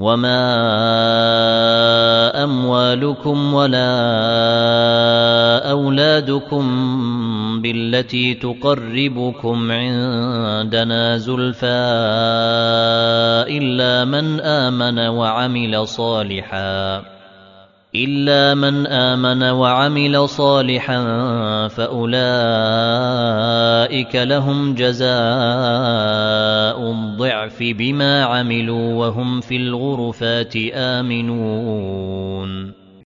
وما أموالكم ولا أولادكم بالتي تقربكم عندنا زلفى إلا من آمن وعمل صالحا فأولئك لهم جزاء الضعف بما عملوا وهم في الغرفات آمنون